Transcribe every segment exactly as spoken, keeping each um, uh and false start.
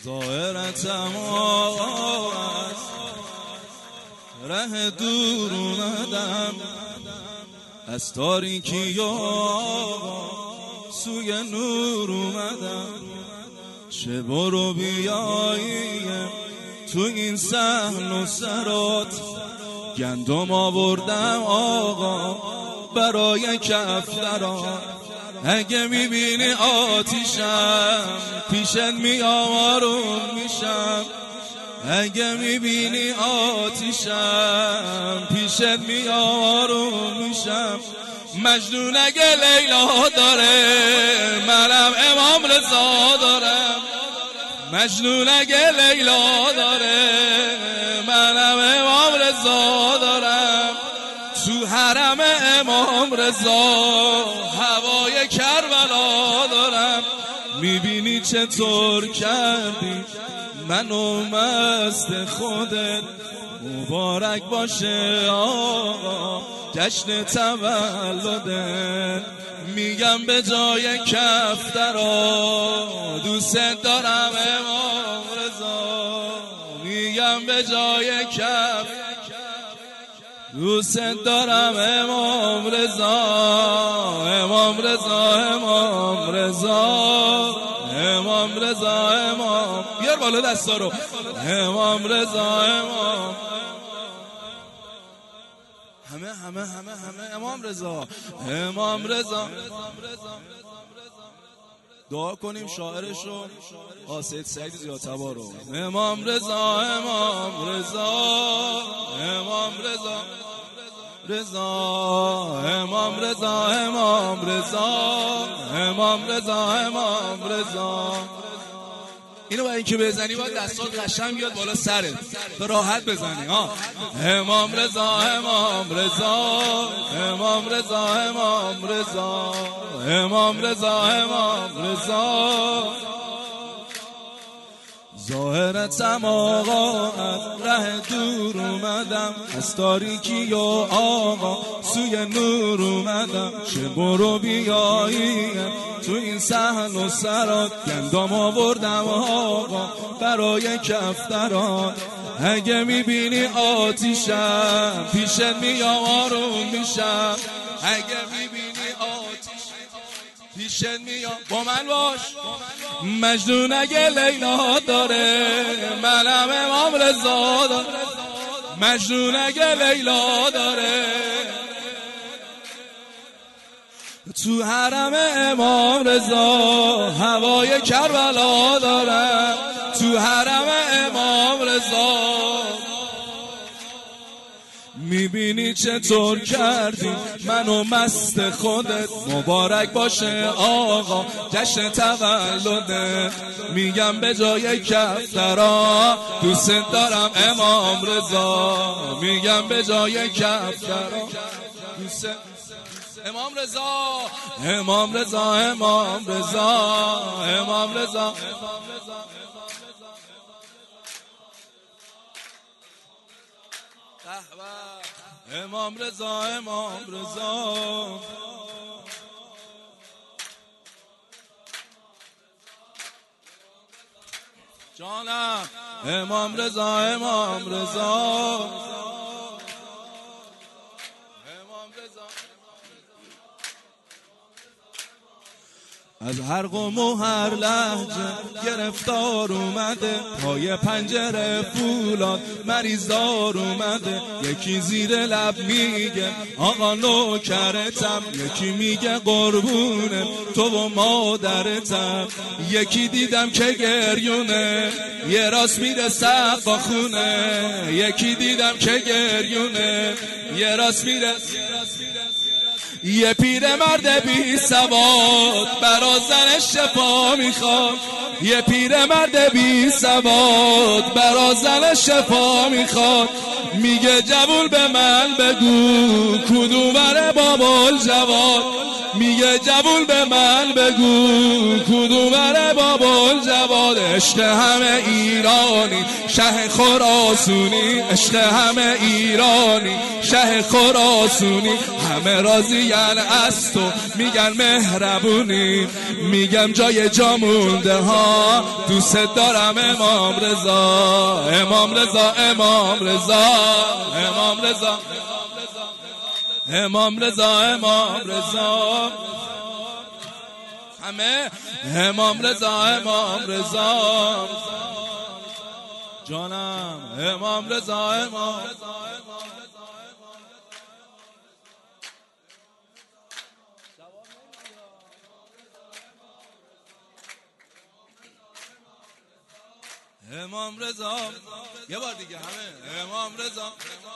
ظاهرتم از ره دور اومدم، از تاریکی و سوی نور اومدم. چه برو بیایی تو این صحن و سرات، گندم آوردم آقا برای کفترات. اگه میبینی آتیشم پیشت میام آروم میشم، اگه میبینی آتیشم پیشت میام آروم میشم. مجنون اگه لیلا داره منم امام رضا دارم، مجنون اگه لیلا داره منم امام رضا دارم. تو حرم امام رضا هوای کربلا دارم. میبینی چطور کردی منو مست خودت، مبارک باشه آقا جشن تولدت. میگم به جای کفترا دوست دارم امام رضا، میگم به جای کفترا دوست دارم امام رضا. امام رضا امام رضا امام رضا امام، بیار بالا دستا رو. امام رضا امام، همه همه همه همه امام رضا امام رضا. دعا کنیم شاعرشو آسید سعید زیادتبا رو. امام رضا امام رضا امام رضا رضا امام رضا امام رضا امام رضا امام رضا. اینو با اینکه بزنی باید دستات قشنگ بیاد بالا سرت تو راحت بزنی ها. امام رضا امام رضا امام رضا امام رضا امام رضا امام رضا. ظاهرتم آقا از ره دور اومدم، از تاریکی و آقا سوی نور اومدم. چه برو بیایی تو این صحن و سرات، گندم آوردم آقا برای کفترات. اگه میبینی آتیشم پیشت میام آروم میشم، اگه میبینی آتیشم پیشت میام با من باش. مجنون اگه لیلا داره منم امام رضا دارم، مجنون اگه لیلا داره تو حرم امام رضا هوای کربلا دارم. تو حرم امام رضا میبینی چطور کردی منو مست خودت، مبارک باشه آقا جشن تولدت. میگم به جای کفترا دوست دارم امام رضا، میگم به جای کفترا دوست امام رضا امام رضا امام رضا امام رضا. امام رضا امام رضا جانم. امام رضا امام رضا امام رضا. از هر قوم و هر لهجه گرفتار اومده، پای پنجره فولاد مریضدار اومده. یکی زیر لب میگه آقا نوکرتم، یکی میگه قربونه تو و مادرتم. یکی دیدم که گریونه یه راست میره سقا خونه، یکی دیدم که گریونه یه راست میره. یه پیر مرد بی سواد برا زن شفا میخواد، یه پیر مرد بی سواد برا زن شفا میخواد. میگه جوون به من بگو کدوم بره بابال جواد، میگه جوون به من بگو کدوم بره بابال جواد. عشق همه ایرانی شه خراسونی، عشق همه ایرانی شه خراسونی. همه راضی میگن از تو، میگن مهربونی، میگم جای جا مونده ها. دوست دارم امام رضا، امام رضا، امام رضا، امام رضا، امام رضا، امام رضا، همه امام رضا، امام رضا جانم، امام رضا، امام امام رضا. یه بار دیگه همه امام رضا.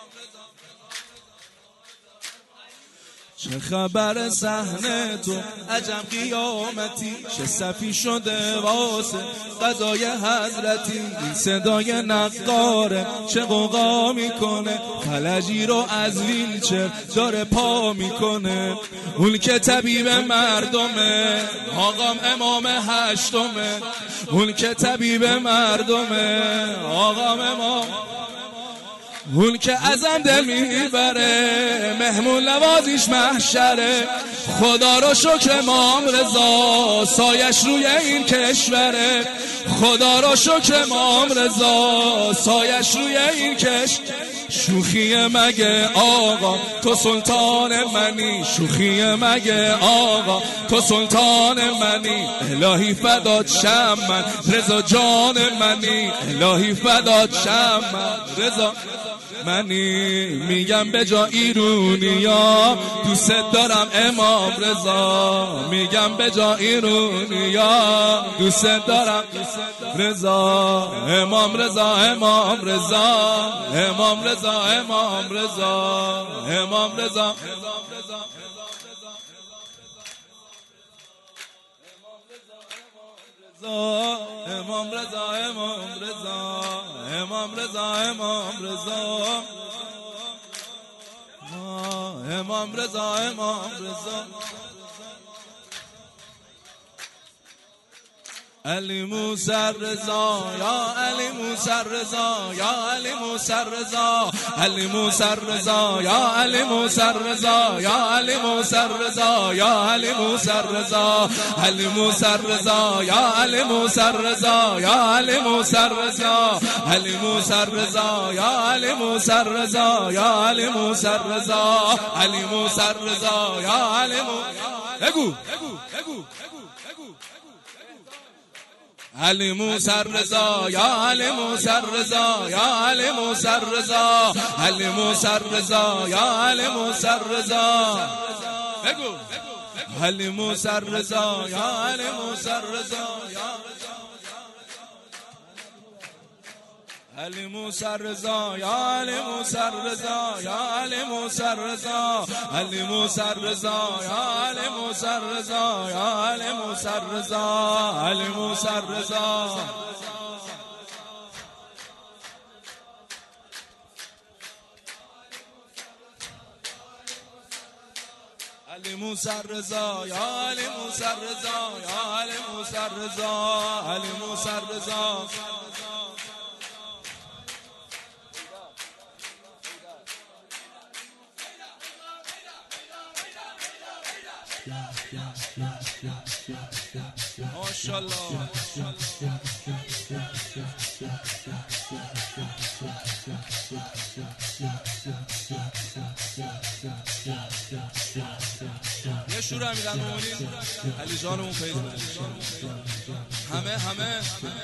چه خبر صحنه تو عجب قیامتی، چه صفی شده واسه قضای حضرتی. این صدای نقاره چه قوقا میکنه، فلجی رو از ویلچر داره پا میکنه. اون که طبیب مردمه، آقام امام هشتمه. اون که طبیب مردمه، آقام امام. اون که ازم دل میبره، مهمون نوازیش محشره. خدا رو شکر امام رضا، سایش روی این کشوره. خدا رو شکر امام رضا، سایش روی این کشور. شوخی مگه آقا تو سلطان منی، شوخی مگه آقا تو سلطان منی. الهی فدات شم من رضا جان منی، الهی فدات شم من رضا منی. میگم به جا ایرونیا دوست دارم امام رضا، میگم به جا ایرونیا دوست دارم رضا، امام رضا، امام رضا، امام رضا، امام رضا، امام رضا، امام رضا، امام رضا، امام رضا، امام رضا، امام رضا، امام رضا. علی موسی رضا، یا علی موسی رضا، یا علی موسی رضا، علی موسی رضا، یا علی موسی رضا، یا علی موسی رضا، یا علی موسی رضا، علی موسی رضا، یا علی موسی رضا، یا علی موسی رضا، علی موسی رضا، یا علی موسی رضا، یا علی موسی رضا، علی موسی رضا، یا علی موسی. بگو بگو بگو علی موسی رضا، یا علی موسی رضا، یا علی موسی رضا، علی موسی رضا، یا علی موسی رضا. بگو علی موسی رضا، یا علی موسی رضا، علی موسی رضا، یا علی موسی رضا، یا علی موسی رضا، علی موسی رضا، یا علی موسی رضا، یا علی موسی رضا، علی موسی رضا. علی موسی رضا، یا علی موسی رضا، یا علی موسی رضا، علی موسی رضا. ماشاءالله. یه شور هم میدن مومنین علی جانمون فیض بده. همه همه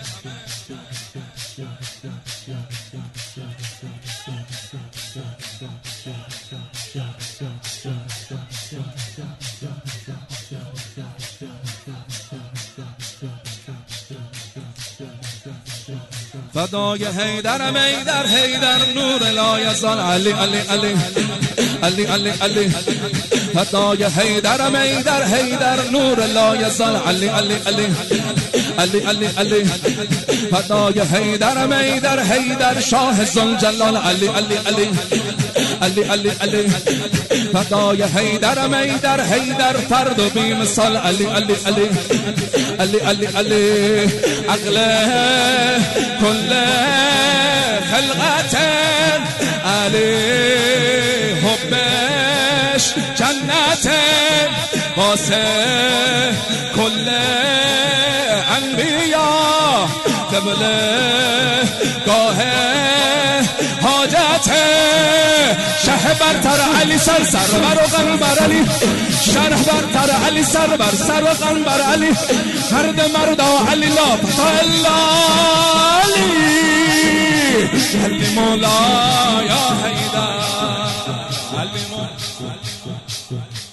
فدای حیدرم، حیدر حیدر نور لا یزال. علی علی علی علی علی علی فدای حیدرم، حیدر حیدر نور لا یزال. علی علی علی علی علی علی فدای حیدرم، حیدر حیدر شاه ذوالجلال. علی علی علی علی علی علی فدای حیدرم، حیدر حیدر فرد و بی مثال. علی علی علی علی علی علی عقل كل خلقت علی حبش جنت عباس کل انبیا قبله گاه حاجت شه برتر علی سر سر بر و غن بر علی شرح برتر علی سر بر سر و غن بر علی مرد مردا علی لا پتا الا علی قلبی مولا یا حیدر قلبی مولا